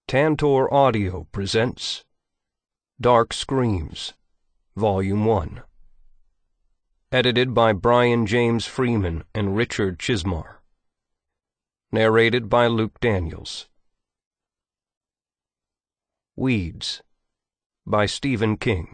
Tantor Audio presents Dark Screams, Volume 1. Edited by Brian James Freeman and Richard Chismar. Narrated by Luke Daniels. Weeds, by Stephen King.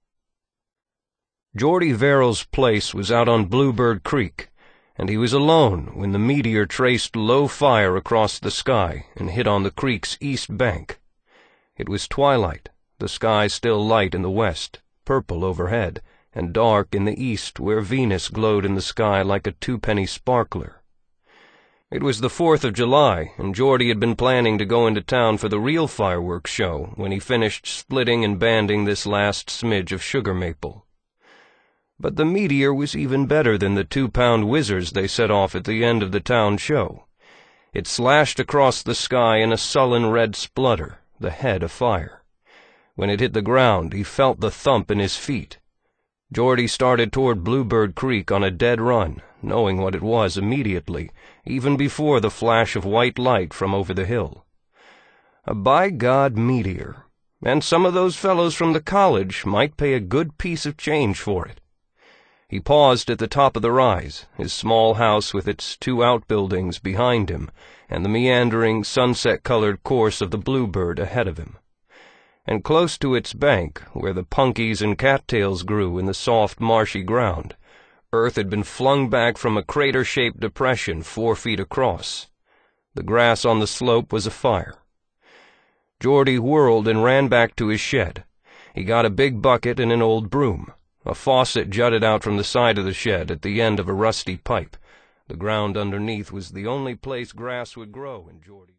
Jordy Verrill's place was out on Bluebird Creek, and he was alone when the meteor traced low fire across the sky and hit on the creek's east bank. It was twilight, the sky still light in the west, purple overhead, and dark in the east where Venus glowed in the sky like a twopenny sparkler. It was the 4th of July, and Jordy had been planning to go into town for the real fireworks show when he finished splitting and banding this last smidge of sugar maple. But the meteor was even better than the 2-pound whizzers they set off at the end of the town show. It slashed across the sky in a sullen red splutter, the head afire. When it hit the ground, he felt the thump in his feet. Jordy started toward Bluebird Creek on a dead run, knowing what it was immediately, even before the flash of white light from over the hill. A by-God meteor, and some of those fellows from the college might pay a good piece of change for it. He paused at the top of the rise, his small house with its 2 outbuildings behind him, and the meandering, sunset-colored course of the Bluebird ahead of him. And close to its bank, where the punkies and cattails grew in the soft, marshy ground, earth had been flung back from a crater-shaped depression 4 feet across. The grass on the slope was afire. Jordy whirled and ran back to his shed. He got a big bucket and an old broom. A faucet jutted out from the side of the shed at the end of a rusty pipe. The ground underneath was the only place grass would grow in Jordy.